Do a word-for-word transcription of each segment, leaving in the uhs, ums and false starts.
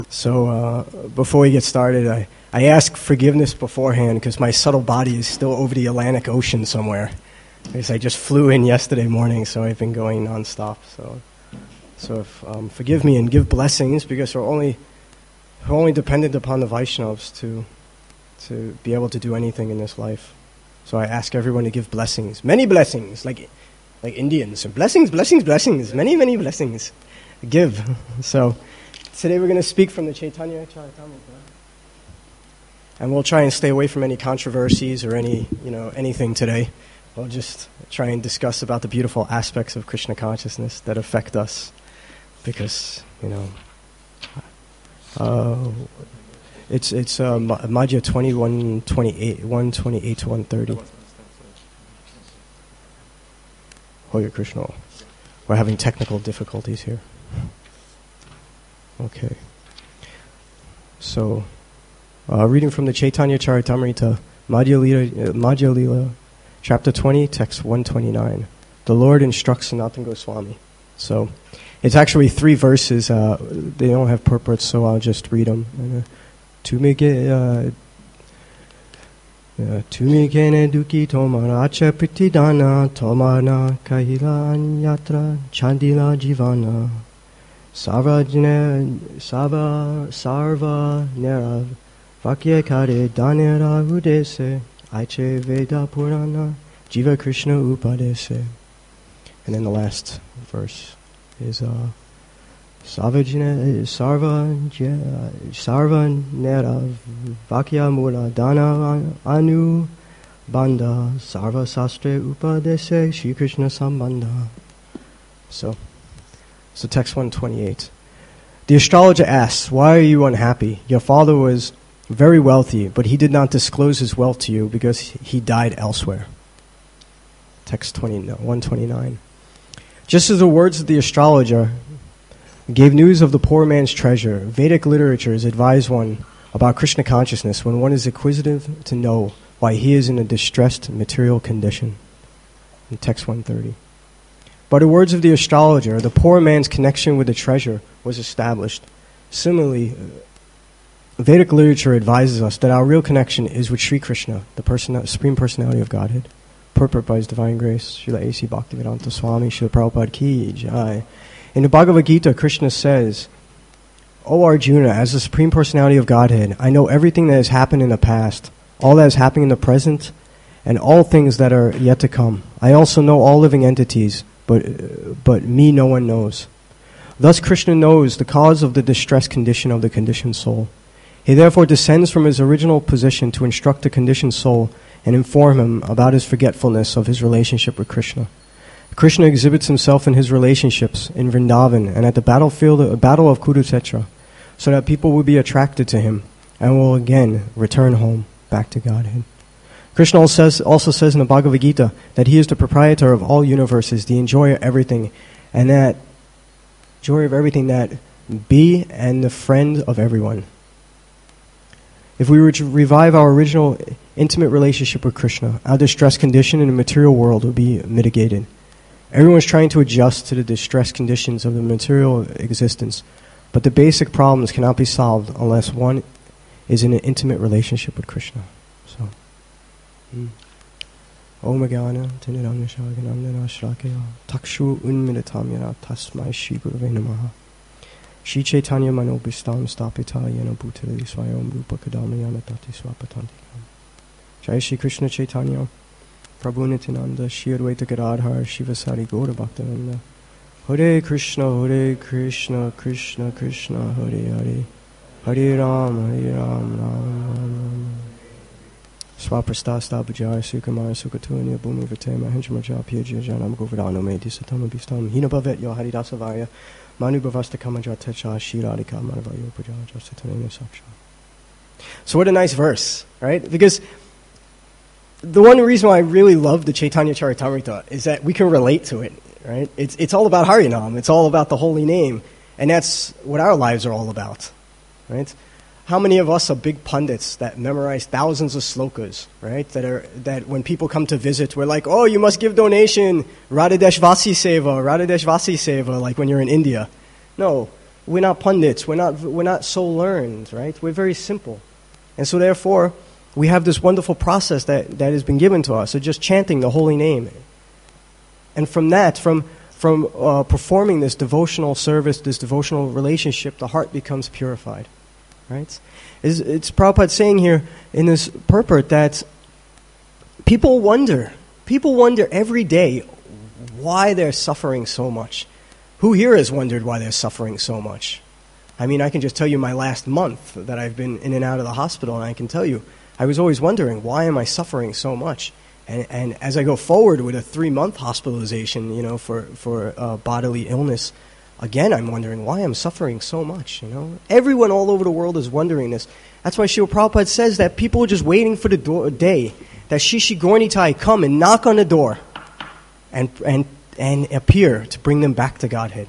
So uh, before we get started, I, I ask forgiveness beforehand because my subtle body is still over the Atlantic Ocean somewhere. Because I just flew in yesterday morning, so I've been going nonstop. So, so if, um, forgive me and give blessings because we're only we're only dependent upon the Vaishnavas to to be able to do anything in this life. So I ask everyone to give blessings, many blessings, like like Indians. Blessings, blessings, blessings, many, many blessings. Give. So today we're going to speak from the Chaitanya Charitamrita. And we'll try and stay away from any controversies or any, you know, anything today. We'll just try and discuss about the beautiful aspects of Krishna consciousness that affect us. Because, you know, uh, it's it's uh, Madhya twenty-one twenty-eight, one twenty-eight to one thirty. Hare Krishna. We're having technical difficulties here. Okay. So, uh, reading from the Chaitanya Charitamrita, Madhya Lila, uh, Madhya Lila, chapter twenty, text one twenty-nine. The Lord instructs Sanatana Goswami. So, it's actually three verses. Uh, they don't have purports, so I'll just read them. Uh, Tumi kene duki tomaracha pritidana tomana kahila anyatra chandila jivana sarva sarva sarva nerav vakya kare danera udese aiche veda purana jiva krishna upadese. And then the last verse is uh Savajina Sarva Sarva Nera Vakya Mula Dana Anu Banda Sarva Sastre Upadese Shri Krishna Sambandha. So, so text one twenty-eight. The astrologer asks, "Why are you unhappy? Your father was very wealthy, but he did not disclose his wealth to you because he died elsewhere." Text one twenty-nine. Just as the words of the astrologer gave news of the poor man's treasure, Vedic literatures advise one about Krishna consciousness when one is inquisitive to know why he is in a distressed material condition. In text one thirty. By the words of the astrologer, the poor man's connection with the treasure was established. Similarly, Vedic literature advises us that our real connection is with Sri Krishna, the person, Supreme Personality of Godhead. Purport by His Divine Grace, Srila A C Bhaktivedanta Swami, Srila Prabhupada Ki Jai. In the Bhagavad Gita, Krishna says, "O Arjuna, as the Supreme Personality of Godhead, I know everything that has happened in the past, all that is happening in the present, and all things that are yet to come. I also know all living entities, but uh, but me no one knows." Thus Krishna knows the cause of the distressed condition of the conditioned soul. He therefore descends from his original position to instruct the conditioned soul and inform him about his forgetfulness of his relationship with Krishna. Krishna exhibits himself in his relationships in Vrindavan and at the battlefield, uh, battle of Kurukshetra, so that people will be attracted to him and will again return home back to Godhead. Krishna also says, also says in the Bhagavad Gita that he is the proprietor of all universes, the enjoyer of everything, and that enjoyer of everything, that be and the friend of everyone. If we were to revive our original intimate relationship with Krishna, our distressed condition in the material world would be mitigated. Everyone's trying to adjust to the distressed conditions of the material existence, but the basic problems cannot be solved unless one is in an intimate relationship with Krishna. So, Om Agana Tinidam Nishaganandana Shrakaya Takshu Unmilitamyana Tasmai Shri Gurave Namaha Shri Chaitanya Manobhistam Stapita Yena Bhutali Swayam Rupa Kadamayana Tati Swapatantikam. Jai Shri Krishna Chaitanya Prabhu Nityananda, Shri Advaita Gadadhar, Shivasari Gaura Bhaktavinda. Hare Krishna, Hare Krishna, Krishna Krishna, Hare Hare. Hare Ram, Hare Ram, Ram Ram. Swaprastasta Bajaya Sukamara Sukatunya Bhumi Vatema Henchamaja Pyaja Janam Govardhano Me Disatama Bistam Hina Bhavet Yo Haridasavaya Manu Bhavasta Kamaja Techa Shiradika Manavayo Pajaja Satanena Saksha. So what a nice verse, right? Because the one reason why I really love the Chaitanya Charitamrita is that we can relate to it, right? It's it's all about Harinam. It's all about the holy name. And that's what our lives are all about, right? How many of us are big pundits that memorize thousands of slokas, right? That are that when people come to visit, we're like, oh, you must give donation, Radha Deshvasi Seva, Radha Deshvasi Seva, like when you're in India. No, we're not pundits. We're not we're not so learned, right? We're very simple, and so therefore we have this wonderful process that, that has been given to us of just chanting the holy name, and from that, from from uh, performing this devotional service, this devotional relationship, the heart becomes purified, right? It's, it's Prabhupada saying here in this purport that people wonder, people wonder every day why they're suffering so much. Who here has wondered why they're suffering so much? I mean, I can just tell you my last month that I've been in and out of the hospital, and I can tell you, I was always wondering, why am I suffering so much? And, and as I go forward with a three-month hospitalization, you know, for, for uh, bodily illness, again, I'm wondering why I'm suffering so much, you know. Everyone all over the world is wondering this. That's why Srila Prabhupada says that people are just waiting for the do- day that Shishi Gaurnitai come and knock on the door and and and appear to bring them back to Godhead.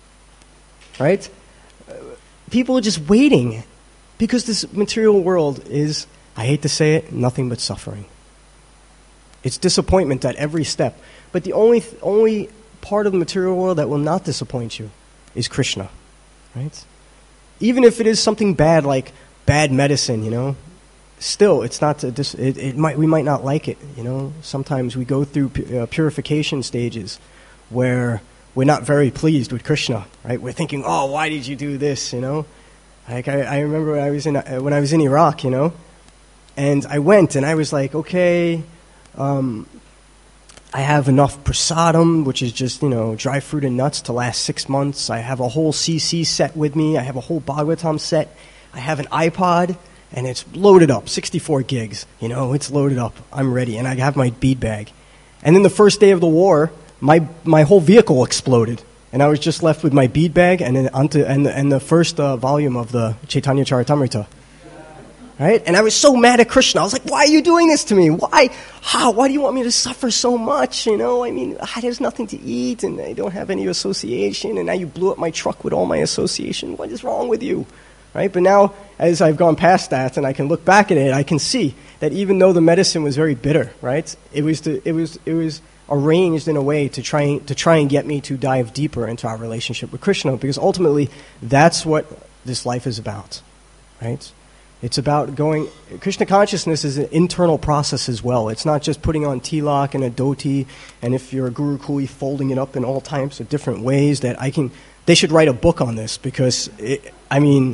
Right? People are just waiting because this material world is, I hate to say it, nothing but suffering. It's disappointment at every step. But the only th- only part of the material world that will not disappoint you is Krishna. Right? Even if it is something bad like bad medicine, you know, still, it's not. To dis- it, it might we might not like it. You know, sometimes we go through pu- uh, purification stages where we're not very pleased with Krishna. Right? We're thinking, "Oh, why did you do this?" You know, like I, I remember when I was in uh, when I was in Iraq. You know, and I went and I was like, "Okay, um, I have enough prasadam, which is just, you know, dry fruit and nuts to last six months. I have a whole C C set with me. I have a whole Bhagavatam set. I have an iPod." And it's loaded up, sixty-four gigs. You know, it's loaded up. I'm ready. And I have my bead bag. And then the first day of the war, my my whole vehicle exploded. And I was just left with my bead bag and then onto, and, and the first uh, volume of the Chaitanya Charitamrita. Right? And I was so mad at Krishna. I was like, why are you doing this to me? Why? How? Why do you want me to suffer so much? You know, I mean, there's nothing to eat and I don't have any association. And now you blew up my truck with all my association. What is wrong with you? Right? But now, as I've gone past that and I can look back at it, I can see that even though the medicine was very bitter, right, it was to, it was it was arranged in a way to try to try and get me to dive deeper into our relationship with Krishna, because ultimately that's what this life is about, right? It's about going. Krishna consciousness is an internal process as well. It's not just putting on tilak and a dhoti, and if you're a guru kuli, folding it up in all types of different ways. That I can. They should write a book on this because it, I mean.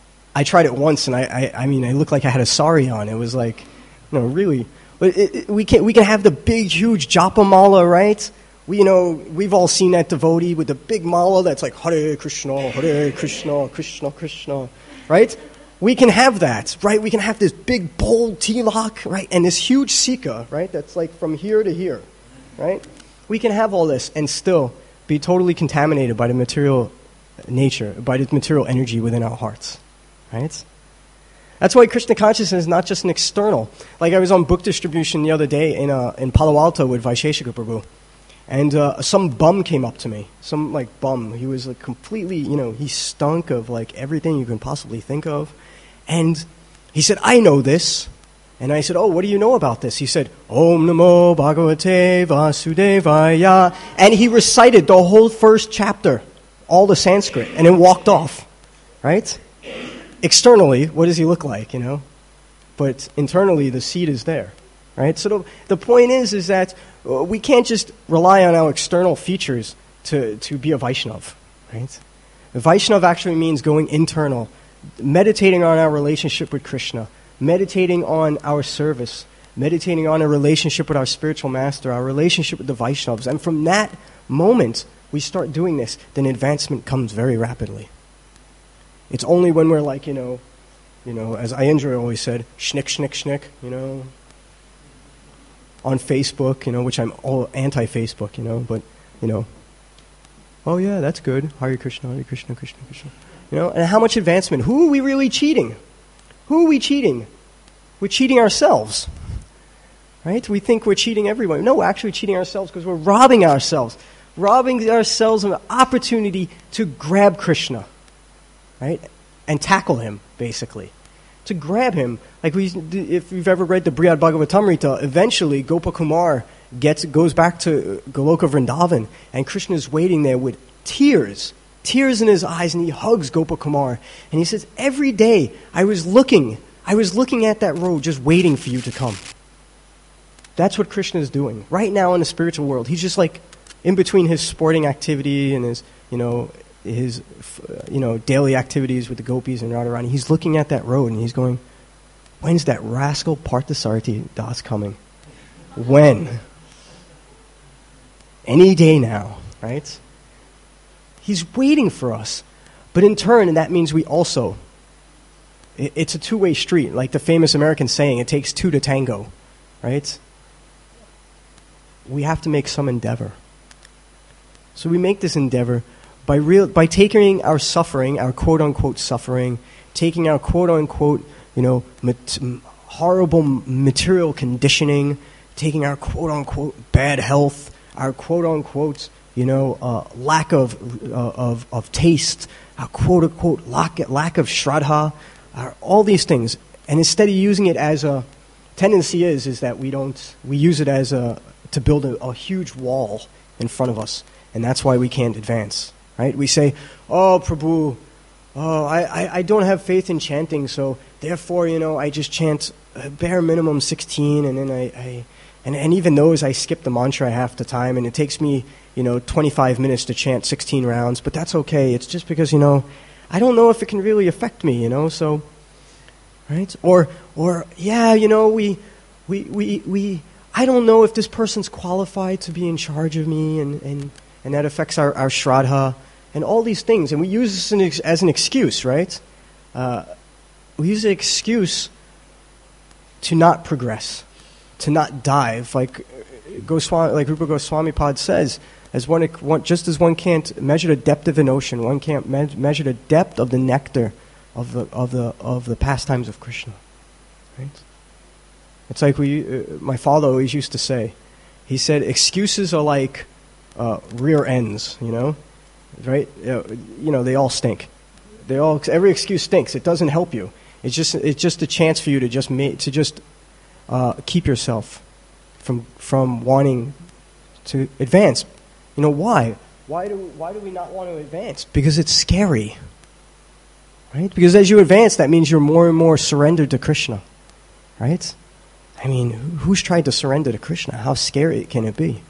I tried it once, and I, I, I mean, I looked like I had a sari on. It was like, you know, really. But it, it, we can we can have the big, huge japa mala, right? We, you know, we've all seen that devotee with the big mala that's like Hare Krishna, Hare Krishna, Krishna Krishna, right? We can have that, right? We can have this big, bold tilak, right? And this huge sika, right? That's like from here to here, right? We can have all this and still be totally contaminated by the material nature, by the material energy within our hearts. Right? That's why Krishna consciousness is not just an external. Like I was on book distribution the other day in uh, in Palo Alto with Vaisheshika Prabhu, and uh, some bum came up to me. Some like bum. He was like completely, you know, he stunk of like everything you can possibly think of, and he said, "I know this," and I said, "Oh, what do you know about this?" He said, "Om Namo Bhagavate Vasudevaya," and he recited the whole first chapter, all the Sanskrit, and then walked off. Right? Externally, what does he look like, you know? But internally, the seed is there, right? So the, the point is, is that uh, we can't just rely on our external features to, to be a Vaishnav, right? A Vaishnav actually means going internal, meditating on our relationship with Krishna, meditating on our service, meditating on a relationship with our spiritual master, our relationship with the Vaishnavas. And from that moment, we start doing this, then advancement comes very rapidly. It's only when we're like, you know, you know, as Ayendra always said, schnick, schnick, schnick, you know, on Facebook, you know, which I'm all anti-Facebook, you know, but, you know, oh yeah, that's good. Hare Krishna, Hare Krishna, Krishna, Krishna. You know, and how much advancement? Who are we really cheating? Who are we cheating? We're cheating ourselves, right? We think we're cheating everyone. No, we're actually cheating ourselves because we're robbing ourselves, robbing ourselves of an opportunity to grab Krishna. Right? And tackle him, basically. To grab him, like we, if you've ever read the Brihad Bhagavatamrita, eventually Gopakumar gets, goes back to Goloka Vrindavan, and Krishna is waiting there with tears, tears in his eyes, and he hugs Gopakumar. And he says, every day I was looking, I was looking at that road just waiting for you to come. That's what Krishna is doing. Right now in the spiritual world, he's just like in between his sporting activity and his, you know, his, you know, daily activities with the gopis and Radharani. He's looking at that road and he's going, when's that rascal Parthasarathi Das coming? When? Any day now, right? He's waiting for us. But in turn, and that means we also, it, it's a two-way street. Like the famous American saying, it takes two to tango, right? We have to make some endeavor. So we make this endeavor by real by taking our suffering, our quote-unquote suffering, taking our quote-unquote, you know, mat- horrible material conditioning, taking our quote-unquote bad health, our quote-unquote, you know, uh, lack of, uh, of of taste, our quote-unquote lack, lack of shraddha, our, all these things. And instead of using it as a, tendency is, is that we don't, we use it as a, to build a, a huge wall in front of us. And that's why we can't advance, right? We say, oh, Prabhu, oh, I, I, I don't have faith in chanting, so therefore, you know, I just chant a bare minimum sixteen, and then I, I and, and even those, I skip the mantra half the time, and it takes me, you know, twenty-five minutes to chant sixteen rounds, but that's okay. It's just because, you know, I don't know if it can really affect me, you know, so, right? Or, or yeah, you know, we, we, we, we, I don't know if this person's qualified to be in charge of me, and, and, and that affects our, our shraddha, and all these things. And we use this an ex- as an excuse, right? Uh, we use an excuse to not progress, to not dive. Like Goswami, like Rupa Goswami Pad says, as one, one, just as one can't measure the depth of an ocean, one can't me- measure the depth of the nectar of the of the of the pastimes of Krishna, right? It's like we, uh, my father always used to say. He said, excuses are like uh, rear ends, you know, right? Uh, you know, they all stink. They all, every excuse stinks. It doesn't help you. It's just, it's just a chance for you to just ma- to just uh, keep yourself from from wanting to advance. You know why? Why do why do we not want to advance? Because it's scary, right? Because as you advance, that means you're more and more surrendered to Krishna, right? I mean, who's tried to surrender to Krishna? How scary can it be?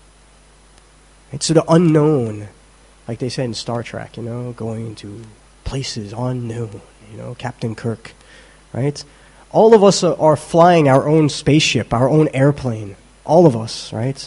Right? So the unknown, like they said in Star Trek, you know, going to places unknown, you know, Captain Kirk, right? All of us are, are flying our own spaceship, our own airplane, all of us, right?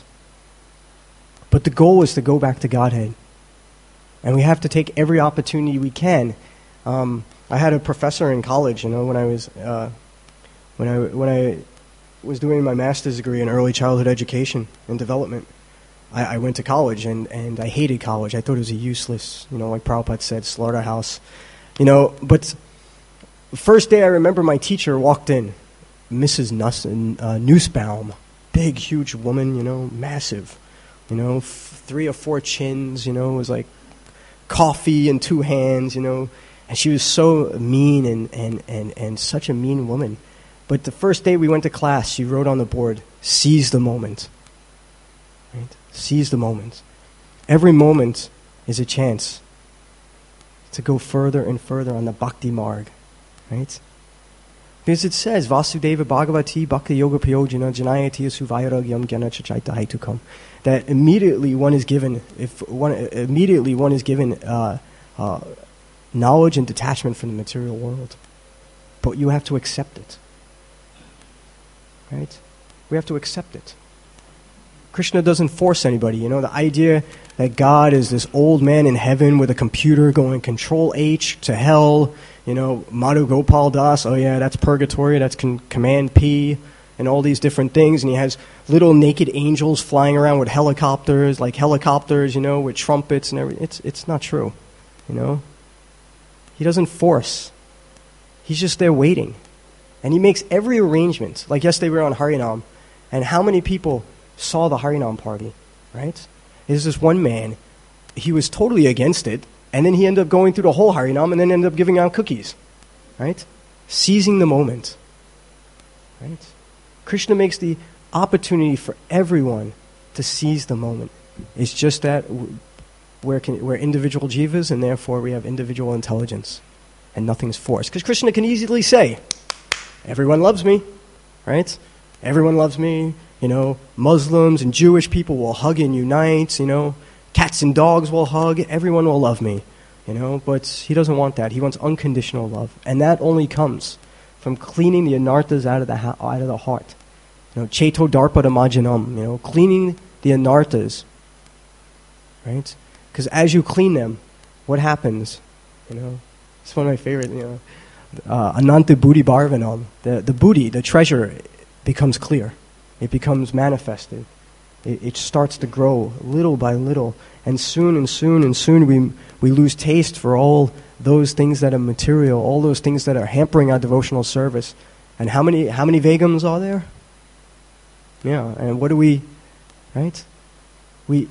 But the goal is to go back to Godhead. And we have to take every opportunity we can. Um, I had a professor in college, you know, when I was, uh, when I, when I, was doing my master's degree in early childhood education and development. I, I went to college, and, and I hated college. I thought it was a useless, you know, like Prabhupada said, slaughterhouse. You know, but the first day I remember my teacher walked in, Missus Nuss, uh, Nussbaum, big, huge woman, you know, massive, you know, f- three or four chins, you know, it was like coffee in two hands, you know, and she was so mean and, and, and, and such a mean woman. But the first day we went to class, she wrote on the board, seize the moment. Right? Seize the moment. Every moment is a chance to go further and further on the bhakti marg. Right? Because it says, Vasudeva Bhagavati Bhakti Yoga Payojana Janayati Suvairagyam Gyana Chachaita Haitukam. That immediately one is given, if one immediately one is given uh, uh, knowledge and detachment from the material world. But you have to accept it. Right? We have to accept it. Krishna doesn't force anybody. You know, the idea that God is this old man in heaven with a computer going Control H to hell, you know, Madhu Gopal Das, oh yeah, that's purgatory, that's con- Command P, and all these different things. And he has little naked angels flying around with helicopters, like helicopters, you know, with trumpets and everything. It's, it's not true, you know. He doesn't force. He's just there waiting. And he makes every arrangement. Like yesterday we were on Harinam, and how many people saw the Harinam party, right? There's this one man, he was totally against it, and then he ended up going through the whole Harinam and then ended up giving out cookies, right? Seizing the moment, right? Krishna makes the opportunity for everyone to seize the moment. It's just that we're, we're individual jivas, and therefore we have individual intelligence, and nothing's forced. Because Krishna can easily say, everyone loves me, right? Everyone loves me. You know, Muslims and Jewish people will hug and unite. You know, cats and dogs will hug. Everyone will love me. You know, but he doesn't want that. He wants unconditional love, and that only comes from cleaning the anarthas out of the ha- out of the heart. You know, cheto darpada majanam. You know, cleaning the anarthas. Right, because as you clean them, what happens? You know, it's one of my favorite. You know, uh, ananta buddhi bharvanam. The the buddhi, the treasure, becomes clear. It becomes manifested. It, it starts to grow little by little. And soon and soon and soon we we lose taste for all those things that are material, all those things that are hampering our devotional service. And how many how many Vegams are there? Yeah, and what do we, right? We,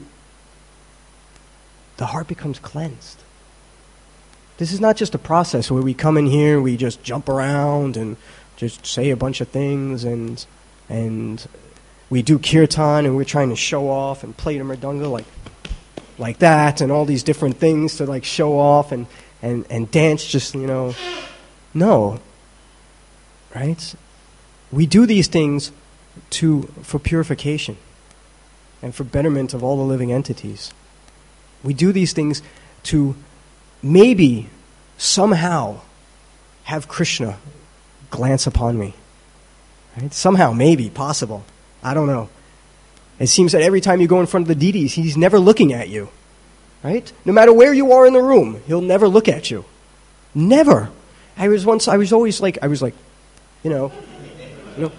the heart becomes cleansed. This is not just a process where we come in here, we just jump around and just say a bunch of things and and we do kirtan and we're trying to show off and play the mridanga like like that and all these different things to like show off and, and, and dance just, you know. No. Right? We do these things to for purification and for betterment of all the living entities. We do these things to maybe somehow have Krishna glance upon me. Right? Somehow, maybe, possible. I don't know. It seems that every time you go in front of the deities, he's never looking at you. Right? No matter where you are in the room, he'll never look at you. Never. I was once, I was always like, I was like, you know, you know,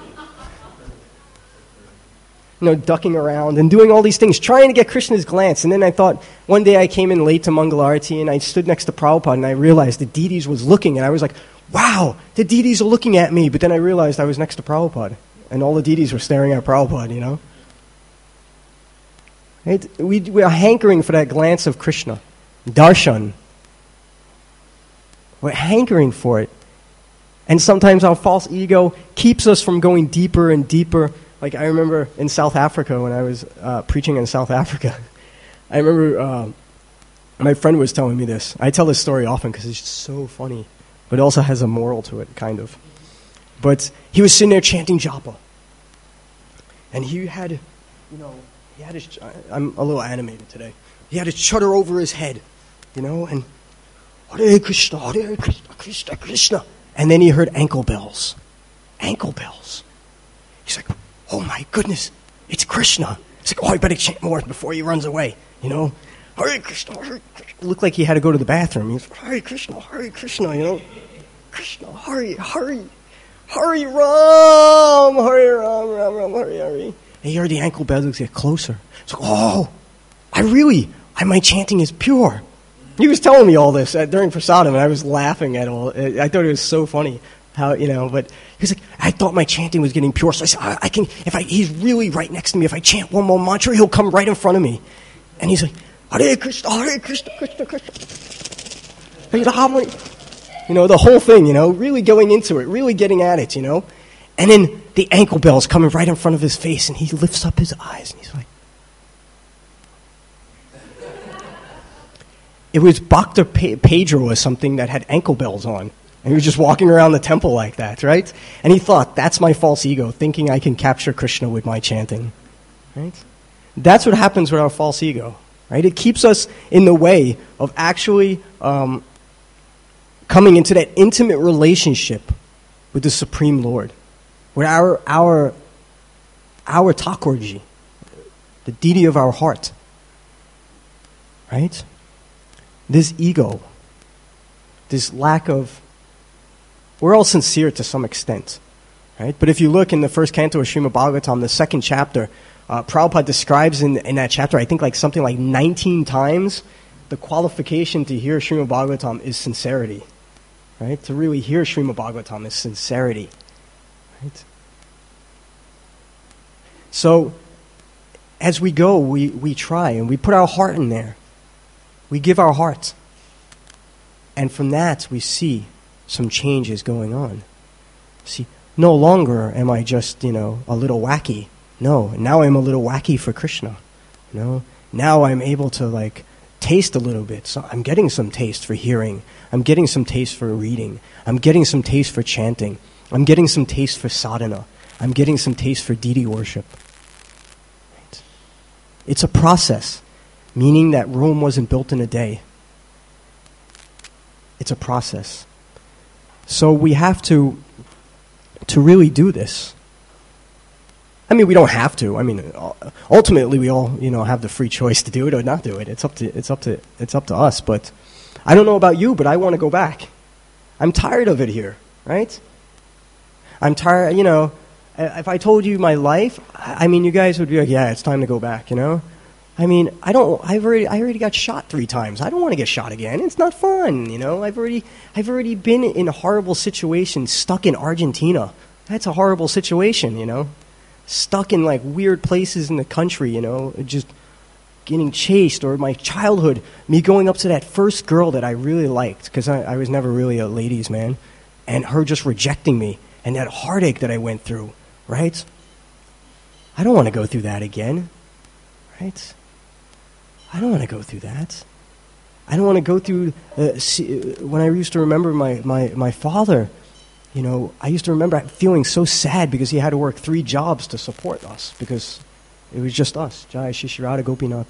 you know, ducking around and doing all these things, trying to get Krishna's glance. And then I thought, one day I came in late to Mangalarati and I stood next to Prabhupada and I realized the deities was looking and I was like, wow, the deities are looking at me. But then I realized I was next to Prabhupada and all the deities were staring at Prabhupada, you know. Right? We, we are hankering for that glance of Krishna, darshan. We're hankering for it. And sometimes our false ego keeps us from going deeper and deeper. Like I remember in South Africa when I was uh, preaching in South Africa, I remember uh, my friend was telling me this. I tell this story often because it's just so funny, but it also has a moral to it, kind of. But he was sitting there chanting japa. And he had, you know, he had his, I'm a little animated today. He had his chutter over his head, you know, and Hare Krishna, Hare Krishna, Krishna, Krishna. And then he heard ankle bells. Ankle bells. He's like, oh my goodness, it's Krishna. He's like, oh, I better chant more before he runs away, you know. Hare Krishna, Hare Krishna. It looked like he had to go to the bathroom. He was like, Hare Krishna, Hare Krishna, you know. Krishna, Hare, Hare, Hare Ram, Hare Ram, Ram, Ram, Hare, Hare. And he heard the ankle bells get closer. He's like, oh, I really, I, my chanting is pure. He was telling me all this uh, during Prasadam, and I was laughing at all. I thought it was so funny how, you know, but he was like, I thought my chanting was getting pure, so I said, I, I can, if I, he's really right next to me, if I chant one more mantra, he'll come right in front of me. And he's like, Hare Krishna, Hare Krishna, Krishna, Krishna. You know, the whole thing, you know, really going into it, really getting at it, you know. And then the ankle bell's coming right in front of his face, and he lifts up his eyes, and he's like, it was Bhakta Pedro or something that had ankle bells on. And he was just walking around the temple like that, right? And he thought, that's my false ego, thinking I can capture Krishna with my chanting. Right? That's what happens with our false ego. Right? It keeps us in the way of actually um, coming into that intimate relationship with the Supreme Lord. With our, our, our Thakurji, the deity of our heart. Right? This ego, this lack of, we're all sincere to some extent, right? But if you look in the first canto of Srimad Bhagavatam, the second chapter, uh, Prabhupada describes in, in that chapter, I think like something like nineteen times, the qualification to hear Srimad Bhagavatam is sincerity, right? To really hear Srimad Bhagavatam is sincerity, right? So, as we go, we, we try and we put our heart in there. We give our heart. And from that, we see some changes going on. See, no longer am I just, you know, a little wacky. No, now I'm a little wacky for Krishna. You know, now I'm able to, like, taste a little bit. So I'm getting some taste for hearing. I'm getting some taste for reading. I'm getting some taste for chanting. I'm getting some taste for sadhana. I'm getting some taste for deity worship. Right? It's a process, meaning that Rome wasn't built in a day. It's a process. So we have to, to really do this. I mean, we don't have to. I mean, ultimately, we all, you know, have the free choice to do it or not do it. It's up to, it's up to, it's up to us. But I don't know about you, but I want to go back. I'm tired of it here, right? I'm tired. You know, if I told you my life, I mean, you guys would be like, "Yeah, it's time to go back." You know, I mean, I don't. I've already, I already got shot three times. I don't want to get shot again. It's not fun. You know, I've already, I've already been in horrible situations, stuck in Argentina. That's a horrible situation. You know. Stuck in like weird places in the country, you know, just getting chased, or my childhood, me going up to that first girl that I really liked, because I, I was never really a ladies' man, and her just rejecting me, and that heartache that I went through, right? I don't want to go through that again, right? I don't want to go through that. I don't want to go through, uh, see, when I used to remember my, my, my father, you know, I used to remember feeling so sad because he had to work three jobs to support us because it was just us, Jai, Shishirada, Gopinath.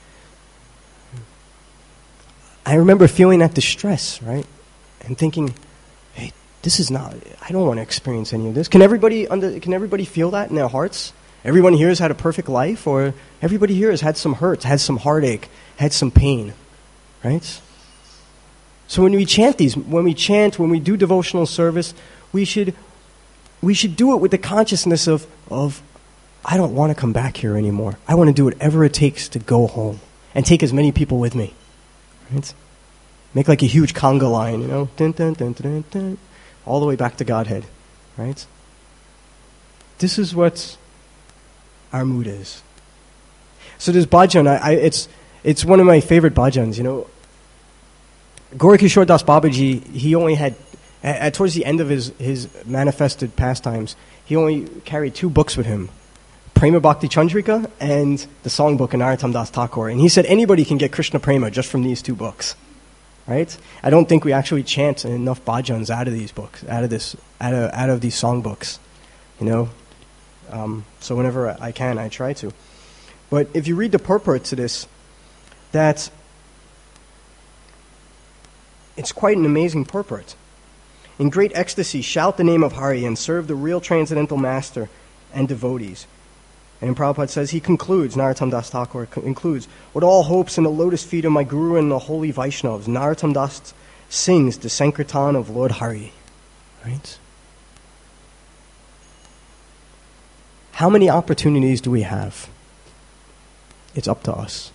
I remember feeling that distress, right? And thinking, hey, this is not, I don't want to experience any of this. Can everybody under, can everybody feel that in their hearts? Everyone here has had a perfect life, or everybody here has had some hurts, had some heartache, had some pain, right? So when we chant these, when we chant, when we do devotional service, we should we should do it with the consciousness of, of I don't want to come back here anymore. I want to do whatever it takes to go home and take as many people with me. Right? Make like a huge conga line, you know, dun, dun, dun, dun, dun, dun, all the way back to Godhead. Right? This is what our mood is. So this bhajan, I, I, it's it's one of my favorite bhajans, you know. Gaurkishore Das Babaji, he only had, at, at, towards the end of his, his manifested pastimes, he only carried two books with him, Prema Bhakti Chandrika and the songbook of Narottam Das Thakur. And he said anybody can get Krishna Prema just from these two books, right? I don't think we actually chant enough bhajans out of these books, out of this, out of, out of these songbooks, you know. Um, so whenever I can, I try to. But if you read the purport to this, that it's quite an amazing purport. In great ecstasy, shout the name of Hari and serve the real transcendental master and devotees. And in Prabhupada says, he concludes, Narottam Das Thakur concludes, with all hopes in the lotus feet of my Guru and the holy Vaishnavas, Narottam Das sings the Sankirtan of Lord Hari. Right? How many opportunities do we have? It's up to us.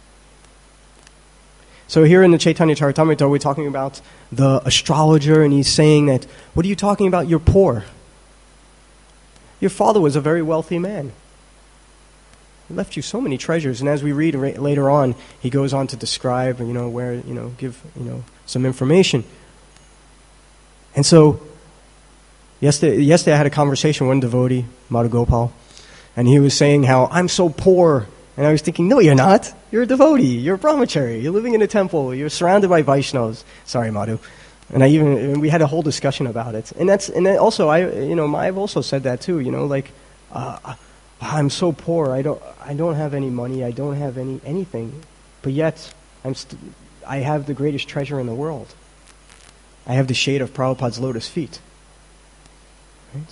So here in the Chaitanya Charitamrita, we're talking about the astrologer, and he's saying that, what are you talking about? You're poor. Your father was a very wealthy man. He left you so many treasures. And as we read ra- later on, he goes on to describe, you know, where, you know, give, you know, some information. And so, yesterday, yesterday I had a conversation with one devotee, Madhu Gopal, and he was saying how, I'm so poor. And I was thinking, no, you're not. You're a devotee. You're a brahmachari. You're living in a temple. You're surrounded by Vaishnavas. Sorry, Madhu. And I even we had a whole discussion about it. And that's and then also I you know I've also said that too. You know, like uh, I'm so poor. I don't I don't have any money. I don't have any anything. But yet I'm st- I have the greatest treasure in the world. I have the shade of Prabhupada's lotus feet. Right?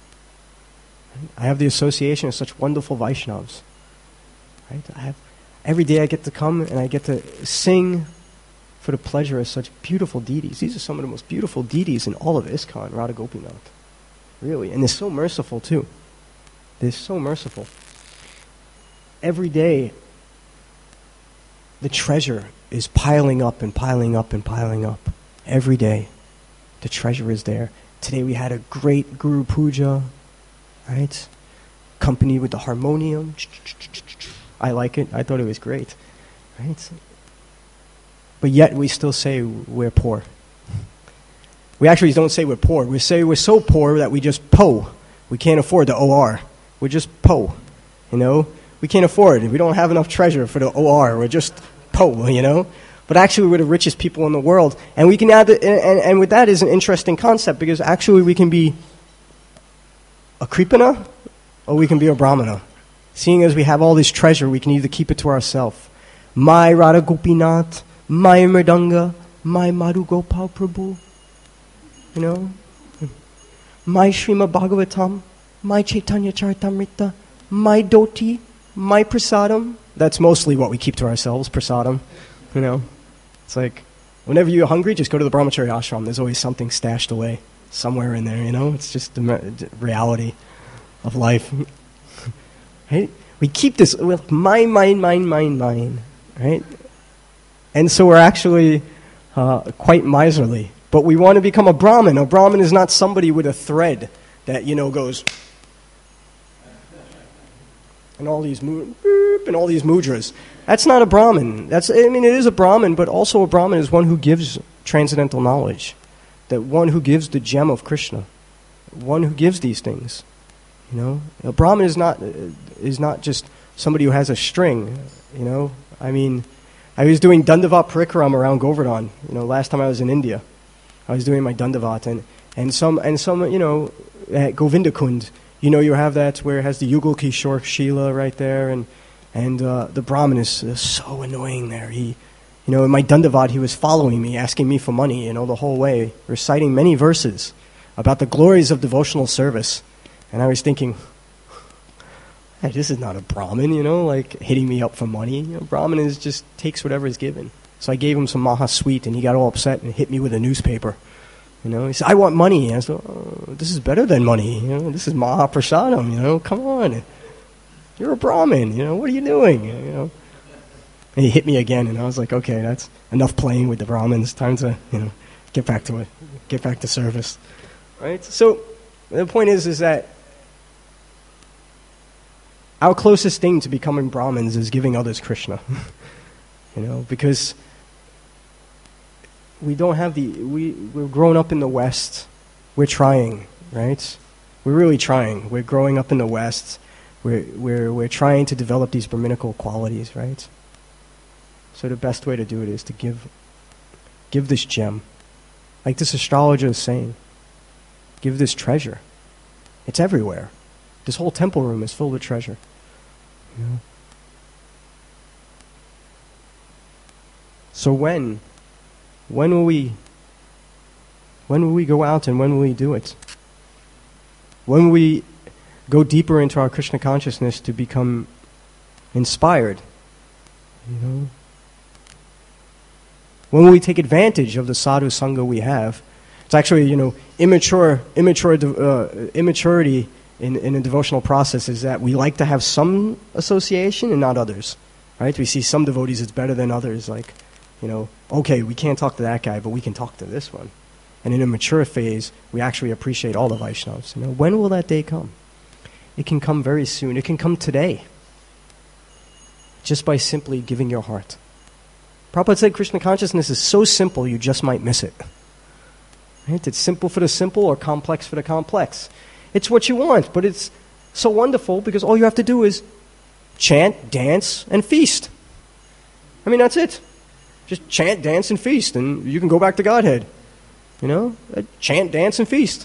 I have the association of such wonderful Vaishnavas. Right? I have, every day I get to come and I get to sing for the pleasure of such beautiful deities. These are some of the most beautiful deities in all of ISKCON, Radha Gopinath. Really. And they're so merciful too. They're so merciful. Every day the treasure is piling up and piling up and piling up. Every day the treasure is there. Today we had a great Guru Puja, right? Accompanied with the harmonium. I like it. I thought it was great. Right? But yet we still say we're poor. We actually don't say we're poor. We say we're so poor that we just po. We can't afford the O R. We're just po. You know? We can't afford it. We don't have enough treasure for the O R. We're just po, you know? but actually we're the richest people in the world. And we can add, the, and, and with that is an interesting concept, because actually we can be a Kripana or we can be a Brahmana. Seeing as we have all this treasure, we can either keep it to ourselves. My Radha Gopinath, my Mridanga, my Madhu Gopal Prabhu, you know, my Srimad Bhagavatam, my Chaitanya Charitamrita, my Dhoti, my Prasadam. That's mostly what we keep to ourselves, Prasadam, you know. It's like, whenever you're hungry, just go to the Brahmachari ashram. There's always something stashed away somewhere in there, you know. It's just the reality of life. Right? We keep this with mine, mine, mine, mine, mine, right? And so we're actually uh, quite miserly. But we want to become a Brahmin. A Brahmin is not somebody with a thread that, you know, goes... and all these mu- and all these mudras. That's not a Brahmin. That's I mean, it is a Brahmin, but also a Brahmin is one who gives transcendental knowledge. That one who gives the gem of Krishna. One who gives these things. You know, a Brahmin is not is not just somebody who has a string. You know, I mean, I was doing Dandavat Parikaram around Govardhan. You know, last time I was in India, I was doing my Dandavat, and and some and some you know at Govindakund, you know, you have that where it has the Yugal Kishore Shila right there, and and uh, the Brahmin is uh, so annoying there. He, you know, in my Dandavat, he was following me, asking me for money, you know, the whole way, reciting many verses about the glories of devotional service. And I was thinking, hey, this is not a Brahmin, you know, like hitting me up for money. You know, Brahmin is just takes whatever is given. So I gave him some Maha Sweet, and he got all upset and hit me with a newspaper. You know, he said, I want money. And I said, oh, this is better than money. You know, this is Maha Prasadam, you know, come on. You're a Brahmin, you know, what are you doing? You know. And he hit me again, and I was like, okay, that's enough playing with the Brahmins. Time to, you know, get back to it, get back to service. Right? So the point is, is that our closest thing to becoming Brahmins is giving others Krishna. You know, because we don't have the, we, we're growing up in the West. We're trying, right? We're really trying. We're growing up in the West. We're, we're, we're trying to develop these Brahminical qualities, right? So the best way to do it is to give, give this gem. Like this astrologer is saying, give this treasure. It's everywhere. This whole temple room is filled with treasure. You know? So when, when will we, when will we go out and when will we do it? When will we go deeper into our Krishna consciousness to become inspired? You know? When will we take advantage of the sadhu sangha we have? It's actually, you know, immature, immature, uh, immaturity in, in a devotional process is that we like to have some association and not others, right? We see some devotees it's better than others, like, you know, okay, we can't talk to that guy, but we can talk to this one. And in a mature phase, we actually appreciate all the Vaishnavas. You know, when will that day come? It can come very soon. It can come today, just by simply giving your heart. Prabhupada said Krishna consciousness is so simple, you just might miss it. Right? It's simple for the simple or complex for the complex. It's what you want, but it's so wonderful because all you have to do is chant, dance, and feast. I mean, that's it. Just chant, dance, and feast, and you can go back to Godhead. You know? Chant, dance, and feast.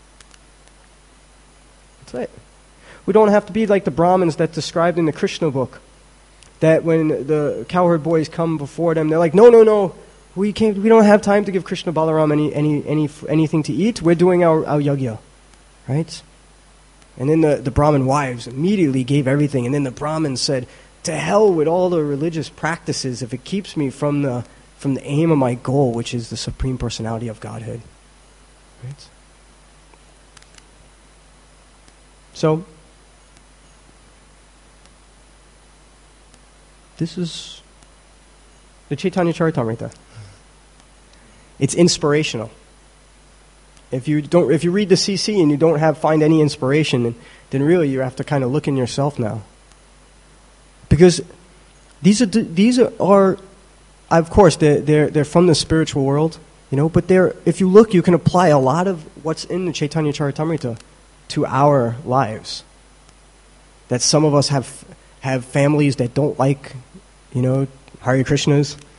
That's it. We don't have to be like the Brahmins that's described in the Krishna book, that when the cowherd boys come before them, they're like, no, no, no, we can't, we don't have time to give Krishna Balaram any, any, any, anything to eat. We're doing our, our yajna. Right? And then the, the Brahmin wives immediately gave everything. And then the Brahmin said, to hell with all the religious practices if it keeps me from the from the aim of my goal, which is the Supreme Personality of Godhead. Right? So, this is the Chaitanya Charitamrita. It's inspirational. If you don't, if you read the C C and you don't have find any inspiration, then, then really you have to kind of look in yourself now. Because these are these are, are of course they're, they're they're from the spiritual world, you know. But they're, if you look, you can apply a lot of what's in the Chaitanya Charitamrita to our lives. That some of us have have families that don't like, you know, Hare Krishnas.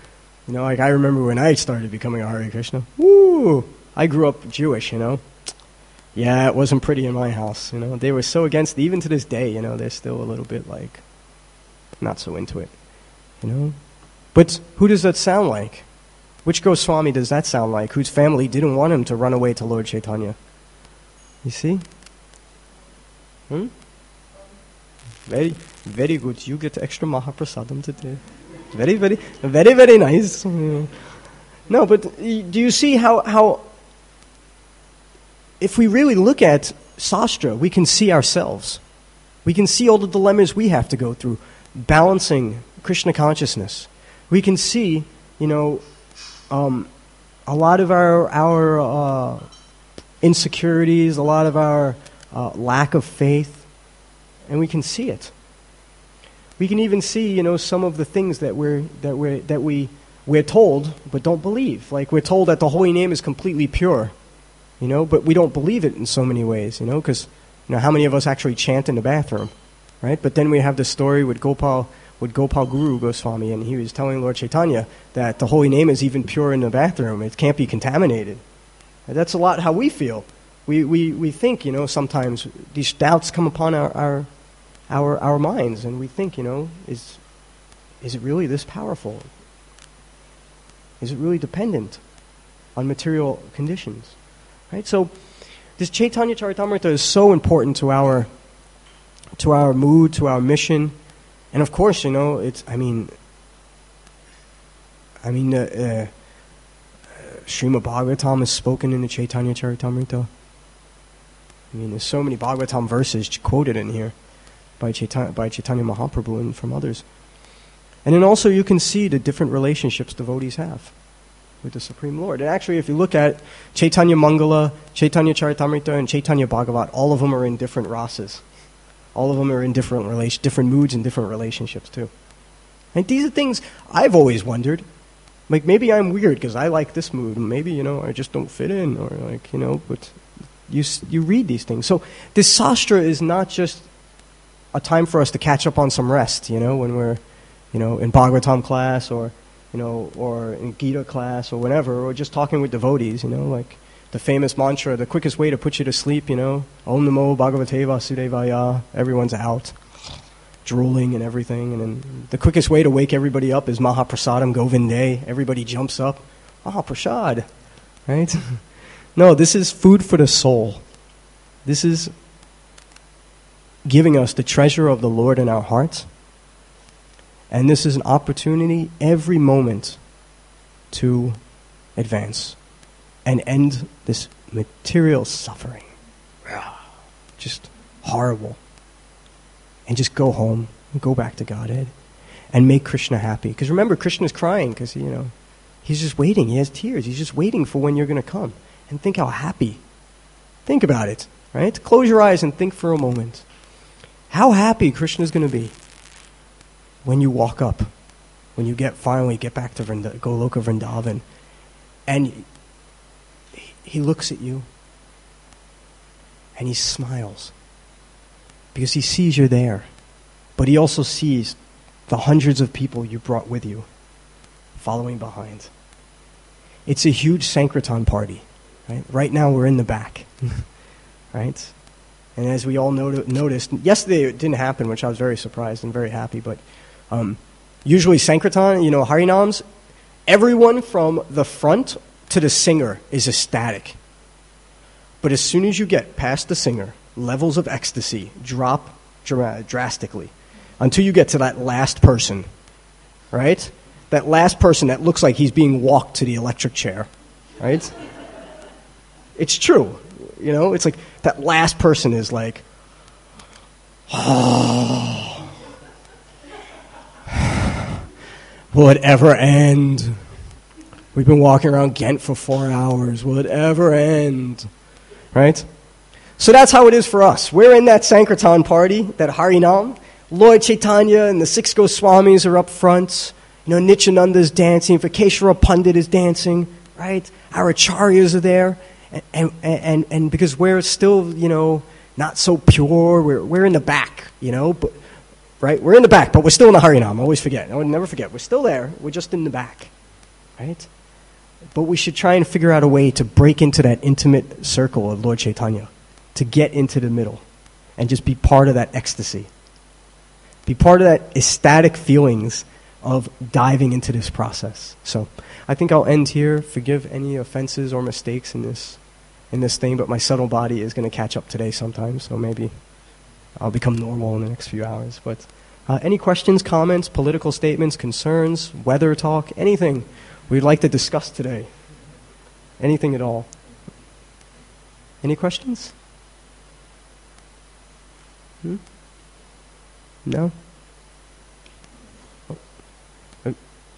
You know, like I remember when I started becoming a Hare Krishna. Woo! I grew up Jewish, you know. Yeah, it wasn't pretty in my house, you know. They were so against it. Even to this day, you know, they're still a little bit like not so into it, you know. But who does that sound like? Which Goswami does that sound like? Whose family didn't want him to run away to Lord Chaitanya? You see? Hmm? Very, very good. You get extra Mahaprasadam today. Very, very, very, very nice. No, but do you see how, how if we really look at Sastra, we can see ourselves. We can see all the dilemmas we have to go through, balancing Krishna consciousness. We can see, you know, um, a lot of our, our uh, insecurities, a lot of our uh, lack of faith, and we can see it. We can even see, you know, some of the things that we're that we're that we we're told but don't believe. Like we're told that the holy name is completely pure, you know, but we don't believe it in so many ways, you know, because you know how many of us actually chant in the bathroom, right? But then we have the story with Gopal with Gopal Guru Goswami, and he was telling Lord Chaitanya that the holy name is even pure in the bathroom; it can't be contaminated. And that's a lot how we feel. We we we think, you know, sometimes these doubts come upon our. our Our our minds, and we think, you know, is is it really this powerful? Is it really dependent on material conditions? Right? So this Chaitanya Charitamrita is so important to our to our mood, to our mission, and of course, you know, it's. I mean, I mean, uh, uh, Srimad Bhagavatam is spoken in the Chaitanya Charitamrita. I mean, there's so many Bhagavatam verses quoted in here by Chaitanya, by Chaitanya Mahaprabhu and from others. And then also you can see the different relationships devotees have with the Supreme Lord. And actually, if you look at Chaitanya Mangala, Chaitanya Charitamrita, and Chaitanya Bhagavat, all of them are in different rasas. All of them are in different relation, different moods and different relationships too. And these are things I've always wondered. Like, maybe I'm weird because I like this mood, and maybe, you know, I just don't fit in, or like, you know, but you you read these things. So this sastra is not just a time for us to catch up on some rest, you know, when we're, you know, in Bhagavatam class, or, you know, or in Gita class, or whatever, or just talking with devotees, you know, like the famous mantra, the quickest way to put you to sleep, you know, Om Namo Bhagavate Vasudevaya, everyone's out, drooling and everything, and then the quickest way to wake everybody up is Mahaprasadam Govinde, everybody jumps up, Mahaprasad, right? No, this is food for the soul. This is giving us the treasure of the Lord in our hearts. And this is an opportunity every moment to advance and end this material suffering. Just horrible. And just go home and go back to Godhead and make Krishna happy. Because remember, Krishna's crying because, you know, he's just waiting. He has tears. He's just waiting for when you're going to come. And think how happy. Think about it, right? Close your eyes and think for a moment. How happy Krishna's going to be when you walk up, when you get finally get back to Vrinda, Goloka Vrindavan, and he, he looks at you and he smiles because he sees you're there, but he also sees the hundreds of people you brought with you following behind. It's a huge Sankirtan party, right? Right now we're in the back, right? And as we all not- noticed, yesterday it didn't happen, which I was very surprised and very happy, but um, usually Sankirtan, you know, Harinams, everyone from the front to the singer is ecstatic. But as soon as you get past the singer, levels of ecstasy drop dra- drastically until you get to that last person, right? That last person that looks like he's being walked to the electric chair, right? It's true. You know, it's like that last person is like, oh, will it ever end? We've been walking around Ghent for four hours. Will it ever end? Right? So that's how it is for us. We're in that Sankirtan party, that Harinam. Lord Chaitanya and the six Goswamis are up front. You know, Nityananda's dancing. Vakeshwara Pandit is dancing. Right? Our acharyas are there. And, and and and because we're still, you know, not so pure, we're we're in the back, you know, but right, we're in the back, but we're still in the Harinam. I always forget. I would never forget. We're still there. We're just in the back, right? But we should try and figure out a way to break into that intimate circle of Lord Chaitanya, to get into the middle and just be part of that ecstasy. Be part of that ecstatic feelings of diving into this process. So I think I'll end here. Forgive any offenses or mistakes in this in this thing, but my subtle body is going to catch up today sometime, so maybe I'll become normal in the next few hours. But uh, any questions, comments, political statements, concerns, weather talk, anything we'd like to discuss today? Anything at all? Any questions? Hmm? No? Oh. Oh.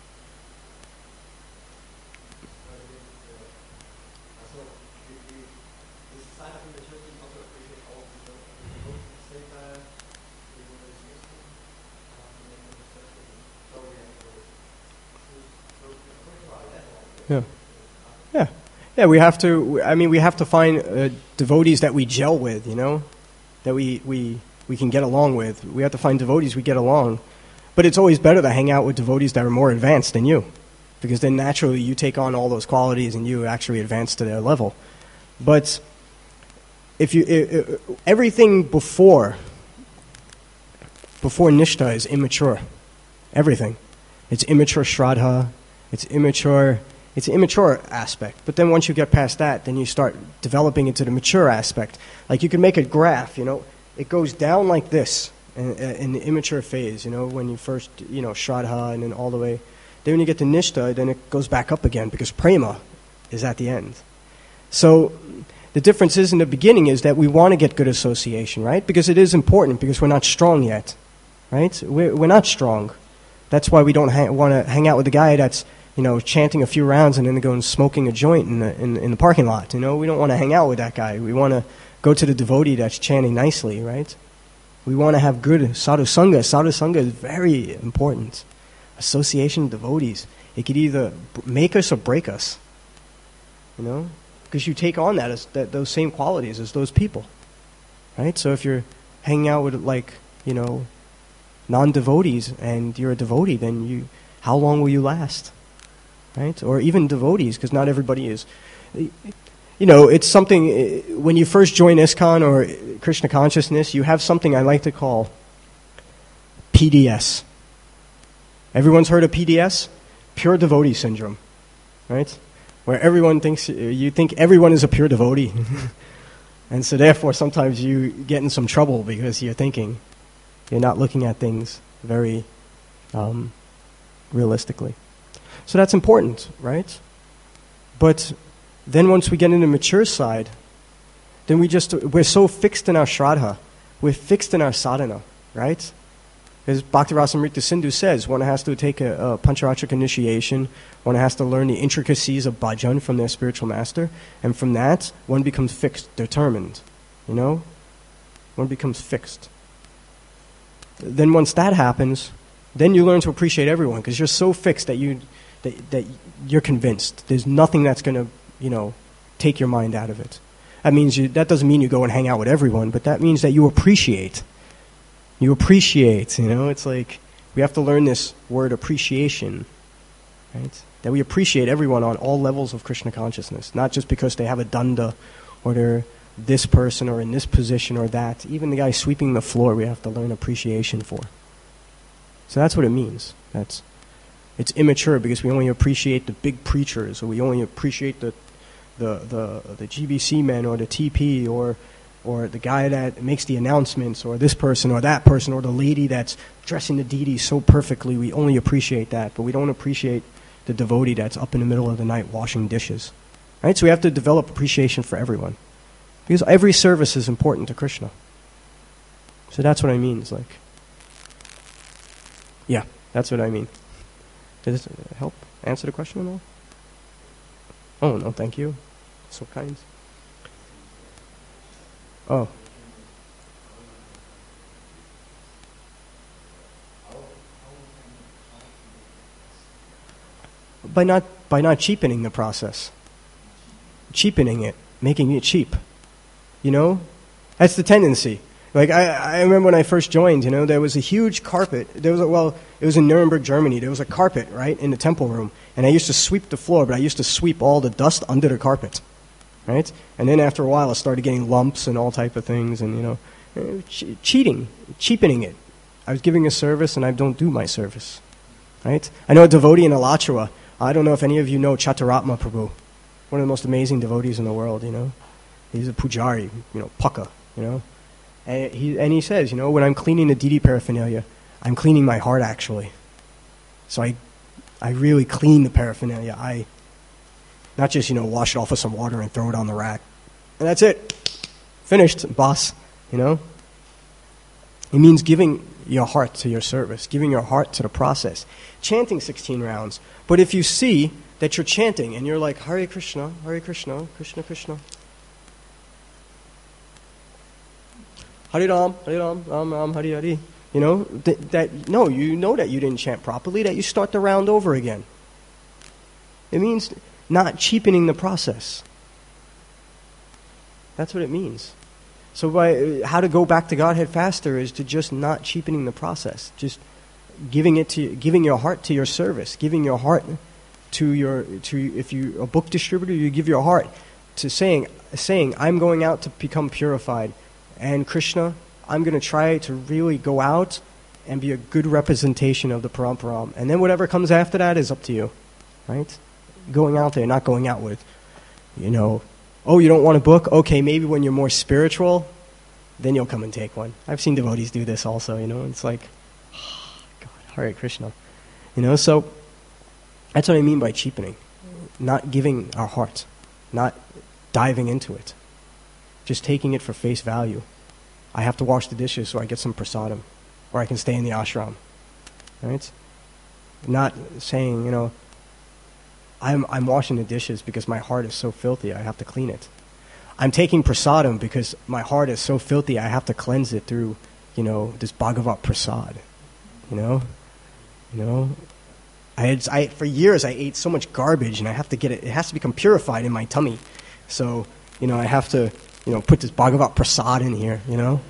Yeah. Yeah. Yeah, we have to, I mean, we have to find uh, devotees that we gel with, you know, that we, we, we can get along with. We have to find devotees we get along. But it's always better to hang out with devotees that are more advanced than you, because then naturally you take on all those qualities and you actually advance to their level. But if you, it, it, everything before, before Nishtha is immature. Everything. It's immature Shraddha, it's immature... It's an immature aspect. But then once you get past that, then you start developing into the mature aspect. Like you can make a graph, you know. It goes down like this in, in the immature phase, you know, when you first, you know, Shraddha and then all the way. Then when you get to Nishtha, then it goes back up again because Prema is at the end. So the difference is in the beginning is that we want to get good association, right? Because it is important because we're not strong yet, right? We're, we're not strong. That's why we don't ha- want to hang out with the guy that's, you know, chanting a few rounds and then go and smoking a joint in the, in, in the parking lot. You know, we don't want to hang out with that guy. We want to go to the devotee that's chanting nicely, right? We want to have good sadhu sangha. Sadhu sangha is very important. Association of devotees. It could either make us or break us, you know, because you take on that, as, that those same qualities as those people, right? So if you're hanging out with, like, you know, non-devotees and you're a devotee, then you, how long will you last? Right? Or even devotees, because not everybody is. You know, it's something, when you first join ISKCON or Krishna consciousness, you have something I like to call P D S. Everyone's heard of P D S? Pure devotee syndrome. Right? Where everyone thinks, you think everyone is a pure devotee. And so therefore sometimes you get in some trouble because you're thinking, you're not looking at things very um, realistically. So that's important, right? But then once we get into the mature side, then we just, we're so fixed in our Shraddha, we're fixed in our sadhana, right? As Bhakti-rasamrita Sindhu says, one has to take a, a Pancharatric initiation, one has to learn the intricacies of bhajan from their spiritual master, and from that, one becomes fixed, determined, you know? One becomes fixed. Then once that happens, then you learn to appreciate everyone, because you're so fixed that you... That, that you're convinced. There's nothing that's going to, you know, take your mind out of it. That means you, that doesn't mean you go and hang out with everyone, but that means that you appreciate. You appreciate, you know. It's like we have to learn this word appreciation, right? That we appreciate everyone on all levels of Krishna consciousness, not just because they have a danda or they're this person or in this position or that. Even the guy sweeping the floor, we have to learn appreciation for. So that's what it means. That's It's immature because we only appreciate the big preachers, or we only appreciate the the the, the G B C men, or the T P, or or the guy that makes the announcements, or this person, or that person, or the lady that's dressing the deity so perfectly. We only appreciate that, but we don't appreciate the devotee that's up in the middle of the night washing dishes. Right? So we have to develop appreciation for everyone, because every service is important to Krishna. So that's what I mean. It's like, yeah, that's what I mean. Does this help answer the question at all? Oh, no, thank you. So kind. Oh. By not by not cheapening the process. Cheapening it, making it cheap. You know? That's the tendency. Like, I, I remember when I first joined, you know, there was a huge carpet. There was a, well, it was in Nuremberg, Germany. There was a carpet, right, in the temple room. And I used to sweep the floor, but I used to sweep all the dust under the carpet, right? And then after a while, I started getting lumps and all type of things and, you know, che- cheating, cheapening it. I was giving a service, and I don't do my service, right? I know a devotee in Alachua. I don't know if any of you know Chataratma Prabhu, one of the most amazing devotees in the world, you know. He's a pujari, you know, pukka, you know. And he, and he says, you know, when I'm cleaning the deity paraphernalia, I'm cleaning my heart, actually. So I I really clean the paraphernalia. I not just, you know, wash it off with some water and throw it on the rack. And that's it. Finished, boss, you know. It means giving your heart to your service, giving your heart to the process. Chanting sixteen rounds. But if you see that you're chanting and you're like, Hare Krishna, Hare Krishna, Krishna Krishna, Hare Ram, Hare Ram, Ram Ram, Hare Hare. You know, th- that, no, you know that you didn't chant properly, that you start the round over again. It means not cheapening the process. That's what it means. So by, how to go back to Godhead faster is to just not cheapening the process. Just giving it to, giving your heart to your service, giving your heart to your, to, if you're a book distributor, you give your heart to saying, saying, I'm going out to become purified. And Krishna, I'm going to try to really go out and be a good representation of the Paramparam. And then whatever comes after that is up to you, right? Going out there, not going out with, you know, oh, you don't want a book? Okay, maybe when you're more spiritual, then you'll come and take one. I've seen devotees do this also, you know. It's like, oh, God, Hare Krishna. You know, so that's what I mean by cheapening. Not giving our heart, not diving into it. Just taking it for face value. I have to wash the dishes so I get some prasadam, or I can stay in the ashram, right? Not saying, you know, I'm I'm washing the dishes because my heart is so filthy, I have to clean it. I'm taking prasadam because my heart is so filthy, I have to cleanse it through, you know, this Bhagavat prasad, you know, you know. I had I for years I ate so much garbage, and I have to get it. It has to become purified in my tummy, so you know I have to. You know, put this Bhagavat prasad in here, you know?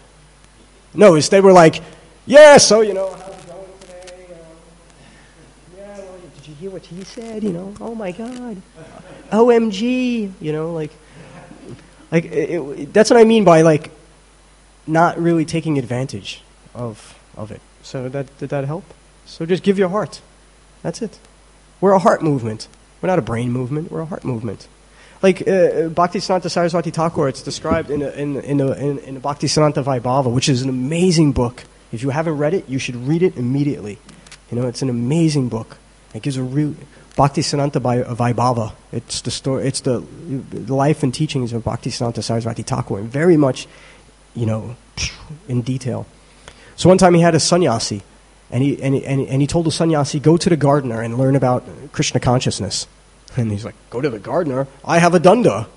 No, instead we're like, yeah, so, you know, how's it going today? Uh, yeah, well, did you hear what he said? You know, oh my God. O M G, you know, like, like it, it, that's what I mean by, like, not really taking advantage of of it. So that did that help? So just give your heart. That's it. We're a heart movement. We're not a brain movement. We're a heart movement. Like uh, Bhaktisiddhanta Saraswati Thakur, it's described in, a, in, in, a, in, in the Bhaktisiddhanta Vaibhava, which is an amazing book. If you haven't read it, you should read it immediately. You know, it's an amazing book. It gives a real Bhaktisiddhanta Vaibhava. It's the story. It's the, the life and teachings of Bhaktisiddhanta Saraswati Thakur, and very much, you know, in detail. So one time he had a sannyasi, and he and he, and he, and he told the sannyasi, go to the gardener and learn about Krishna consciousness. And he's like, go to the gardener? I have a dunda.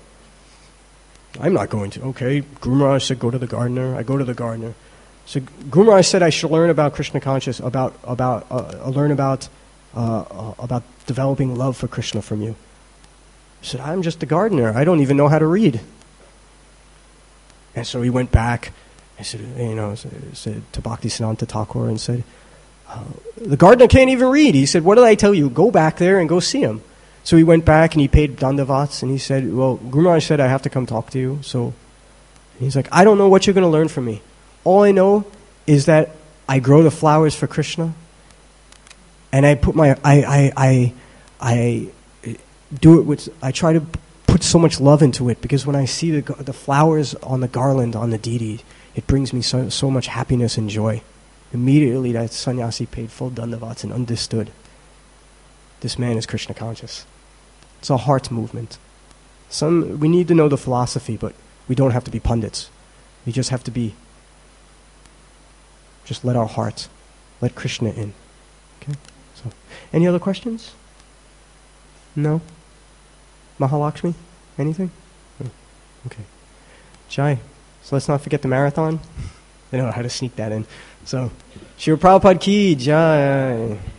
I'm not going to. Okay, Guru Maharaj said, go to the gardener. I go to the gardener. So Guru Maharaj said I should learn about Krishna consciousness, about about uh, learn about uh, uh, about developing love for Krishna from you. I said, I'm just a gardener. I don't even know how to read. And so he went back. I said, you know, said, said to Bhaktisiddhanta Thakur and said, uh, the gardener can't even read. He said, what did I tell you? Go back there and go see him. So he went back and he paid dandavats and he said, well, Guru Maharaj said I have to come talk to you. So he's like, I don't know what you're going to learn from me. All I know is that I grow the flowers for Krishna, and I put my I I I, I do it with I try to put so much love into it, because when I see the the flowers on the garland on the deity, it brings me so so much happiness and joy. Immediately that sannyasi paid full dandavats and understood. This man is Krishna conscious. It's a heart movement. Some we need to know the philosophy, but we don't have to be pundits. We just have to be. Just let our heart, let Krishna in. Okay. So, any other questions? No. Mahalakshmi, anything? No. Okay. Jai. So let's not forget the marathon. I don't know how to sneak that in. So, Srila Prabhupada ki Jai.